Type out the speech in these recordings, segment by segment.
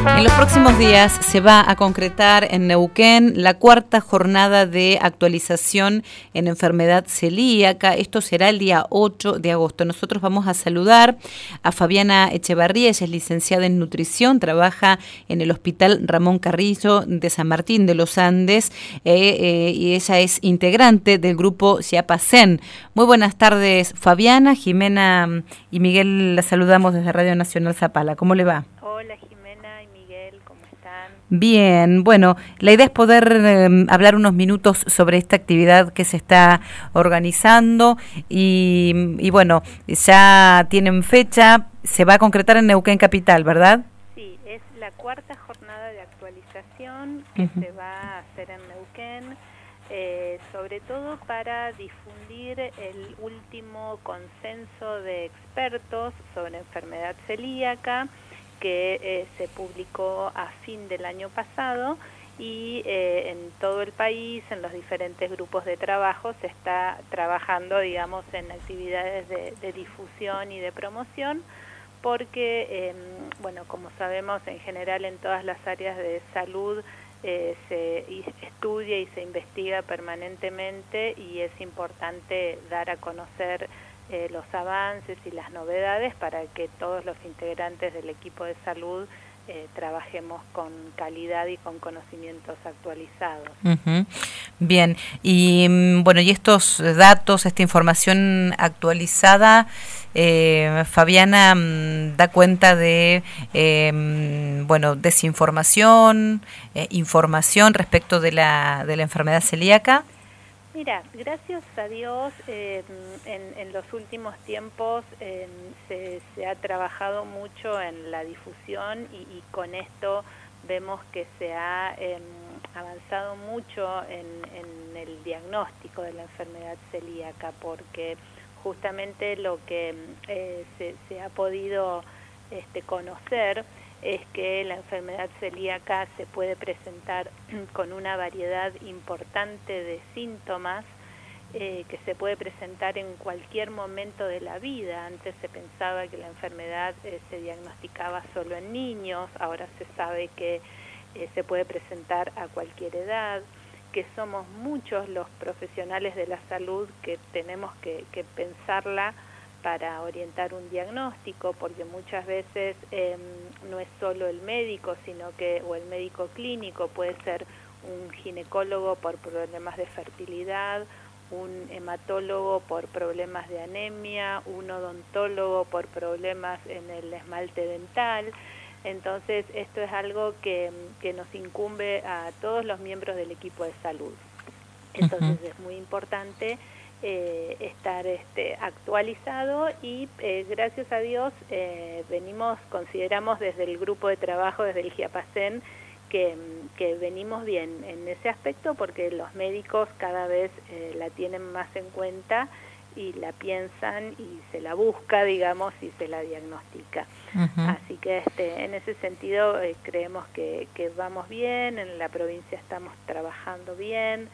En los próximos días se va a concretar en Neuquén la cuarta jornada de actualización en enfermedad celíaca. Esto será el día 8 de agosto. Nosotros vamos a saludar a Fabiana Echevarría. Ella es licenciada en nutrición, trabaja en el Hospital Ramón Carrillo de San Martín de los Andes y ella es integrante del grupo Chiapasen. Muy buenas tardes, Fabiana. Jimena y Miguel la saludamos desde Radio Nacional Zapala. ¿Cómo le va? Hola Jimena y Miguel, ¿cómo están? Bien, bueno, la idea es poder hablar unos minutos sobre esta actividad que se está organizando y bueno, ya tienen fecha, se va a concretar en Neuquén Capital, ¿verdad? Sí, es la cuarta jornada de actualización que se va a hacer en Neuquén, sobre todo para difundir el último consenso de expertos sobre enfermedad celíaca, que se publicó a fin del año pasado y en todo el país, en los diferentes grupos de trabajo, se está trabajando, digamos, en actividades de difusión y de promoción, porque, bueno, como sabemos, en general en todas las áreas de salud se estudia y se investiga permanentemente y es importante dar a conocer los avances y las novedades para que todos los integrantes del equipo de salud trabajemos con calidad y con conocimientos actualizados. Bien, y bueno, y estos datos, esta información actualizada, Fabiana, da cuenta de, bueno, desinformación, información respecto de la enfermedad celíaca. Mira, gracias a Dios en los últimos tiempos se ha trabajado mucho en la difusión y con esto vemos que se ha avanzado mucho en el diagnóstico de la enfermedad celíaca, porque justamente lo que se ha podido conocer es que la enfermedad celíaca se puede presentar con una variedad importante de síntomas que se puede presentar en cualquier momento de la vida. Antes se pensaba que la enfermedad se diagnosticaba solo en niños, ahora se sabe que se puede presentar a cualquier edad, que somos muchos los profesionales de la salud que tenemos que pensarla para orientar un diagnóstico, porque muchas veces no es solo el médico, o el médico clínico, puede ser un ginecólogo por problemas de fertilidad, un hematólogo por problemas de anemia, un odontólogo por problemas en el esmalte dental. Entonces esto es algo que nos incumbe a todos los miembros del equipo de salud. Entonces es muy importante estar actualizado y gracias a Dios consideramos desde el grupo de trabajo, desde el Chiapasen, que venimos bien en ese aspecto, porque los médicos cada vez la tienen más en cuenta y la piensan y se la busca, digamos, y se la diagnostica. Así que en ese sentido creemos que vamos bien, en la provincia estamos trabajando bien.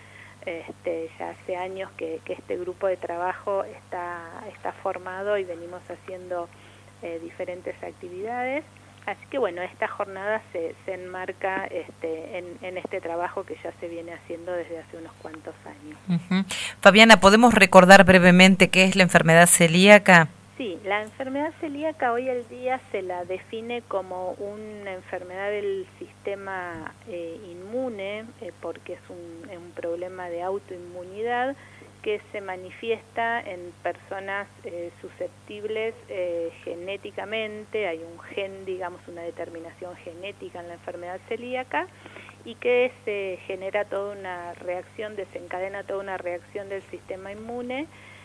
Ya hace años que este grupo de trabajo está formado y venimos haciendo diferentes actividades, así que bueno, esta jornada se enmarca en este trabajo que ya se viene haciendo desde hace unos cuantos años. Fabiana, ¿podemos recordar brevemente qué es la enfermedad celíaca? Sí, la enfermedad celíaca hoy en día se la define como una enfermedad del sistema inmune, porque es un problema de autoinmunidad que se manifiesta en personas susceptibles genéticamente. Hay un gen, digamos, una determinación genética en la enfermedad celíaca, y que se genera toda una reacción, desencadena toda una reacción del sistema inmune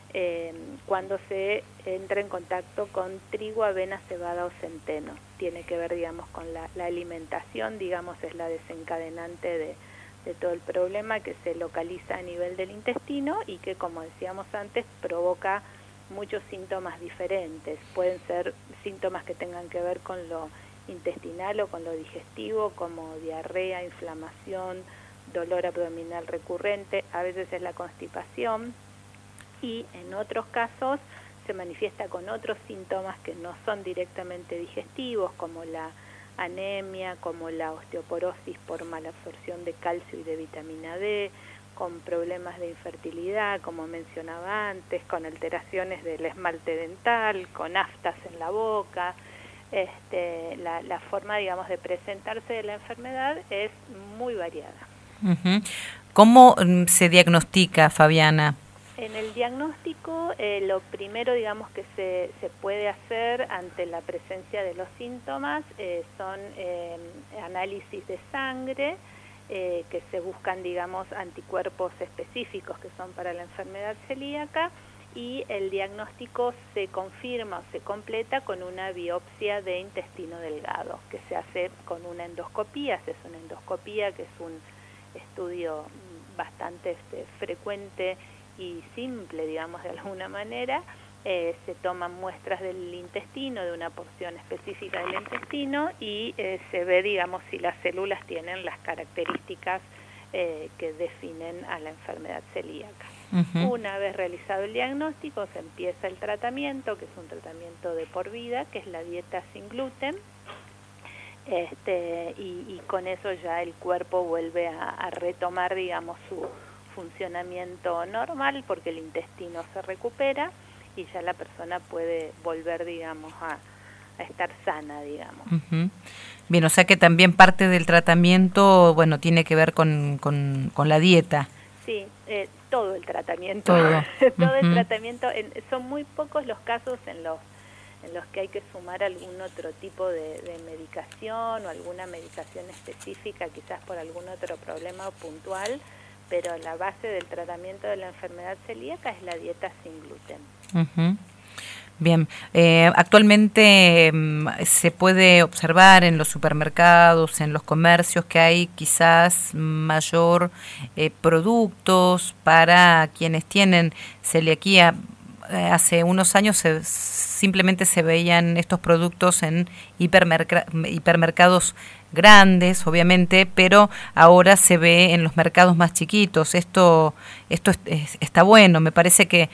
cuando se entra en contacto con trigo, avena, cebada o centeno. Tiene que ver, digamos, con la alimentación, digamos, es la desencadenante de todo el problema, que se localiza a nivel del intestino y que, como decíamos antes, provoca muchos síntomas diferentes. Pueden ser síntomas que tengan que ver con lo intestinal o con lo digestivo, como diarrea, inflamación, dolor abdominal recurrente, a veces es la constipación, y en otros casos se manifiesta con otros síntomas que no son directamente digestivos, como la anemia, como la osteoporosis por malabsorción de calcio y de vitamina D, con problemas de infertilidad, como mencionaba antes, con alteraciones del esmalte dental, con aftas en la boca. La forma, digamos, de presentarse de la enfermedad es muy variada. Uh-huh. ¿Cómo se diagnostica, Fabiana? En el diagnóstico, lo primero, digamos, que se puede hacer ante la presencia de los síntomas son análisis de sangre, que se buscan, digamos, anticuerpos específicos que son para la enfermedad celíaca, y el diagnóstico se confirma o se completa con una biopsia de intestino delgado, que se hace con una endoscopía. Se hace una endoscopía, que es un estudio bastante frecuente y simple, digamos, de alguna manera. Se toman muestras del intestino, de una porción específica del intestino, y se ve, digamos, si las células tienen las características que definen a la enfermedad celíaca. Uh-huh. Una vez realizado el diagnóstico, se empieza el tratamiento, que es un tratamiento de por vida, que es la dieta sin gluten, y con eso ya el cuerpo vuelve a retomar, digamos, su funcionamiento normal, porque el intestino se recupera y ya la persona puede volver, digamos, a estar sana, digamos. Uh-huh. Bien, o sea que también parte del tratamiento, bueno, tiene que ver con la dieta. Sí, todo el tratamiento. Todo uh-huh. El tratamiento. Son muy pocos los casos en los que hay que sumar algún otro tipo de medicación o alguna medicación específica, quizás por algún otro problema puntual, pero la base del tratamiento de la enfermedad celíaca es la dieta sin gluten. Uh-huh. Bien, actualmente se puede observar en los supermercados, en los comercios, que hay quizás mayor productos para quienes tienen celiaquía. Hace unos años simplemente se veían estos productos en hipermercados grandes, obviamente, pero ahora se ve en los mercados más chiquitos. Esto está bueno. Me parece que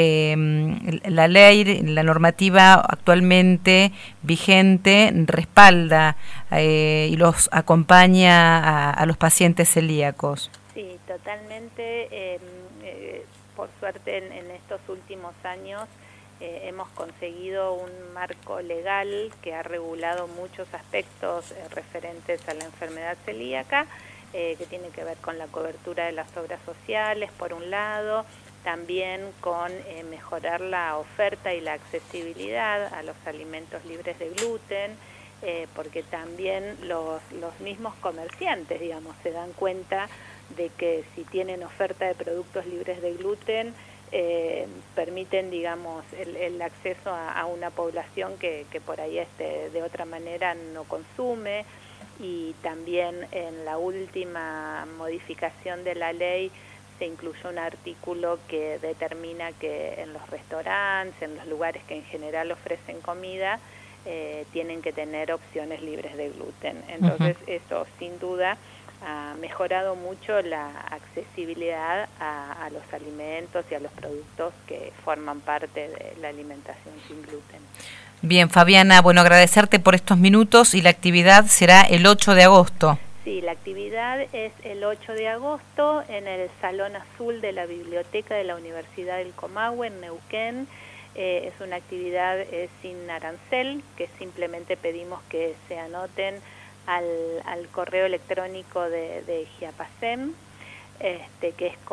la ley, la normativa actualmente vigente respalda y los acompaña a los pacientes celíacos. Sí, totalmente. Por suerte en estos últimos años hemos conseguido un marco legal que ha regulado muchos aspectos referentes a la enfermedad celíaca, que tiene que ver con la cobertura de las obras sociales, por un lado, también con mejorar la oferta y la accesibilidad a los alimentos libres de gluten, porque también los mismos comerciantes, digamos, se dan cuenta de que si tienen oferta de productos libres de gluten, permiten, digamos, el acceso a una población que por ahí de otra manera no consume. Y también en la última modificación de la ley se incluyó un artículo que determina que en los restaurantes, en los lugares que en general ofrecen comida, tienen que tener opciones libres de gluten. Entonces, uh-huh. Eso sin duda ha mejorado mucho la accesibilidad a los alimentos y a los productos que forman parte de la alimentación sin gluten. Bien, Fabiana, bueno, agradecerte por estos minutos, y la actividad será el 8 de agosto. Sí, la actividad es el 8 de agosto en el Salón Azul de la Biblioteca de la Universidad del Comahue en Neuquén. Es una actividad sin arancel, que simplemente pedimos que se anoten al correo electrónico de Giapacem, que es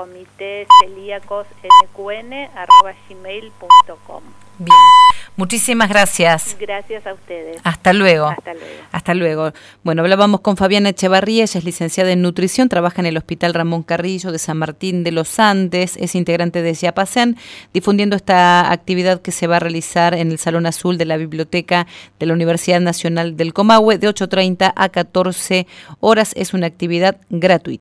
comitecelíacosnqn@gmail.com. Bien, muchísimas gracias. Gracias a ustedes. Hasta luego. Hasta luego. Hasta luego. Bueno, hablábamos con Fabiana Echevarría. Ella es licenciada en nutrición, trabaja en el Hospital Ramón Carrillo de San Martín de los Andes, es integrante de Giapacem, difundiendo esta actividad que se va a realizar en el Salón Azul de la Biblioteca de la Universidad Nacional del Comahue de 8:30 a 14 horas. Es una actividad gratuita.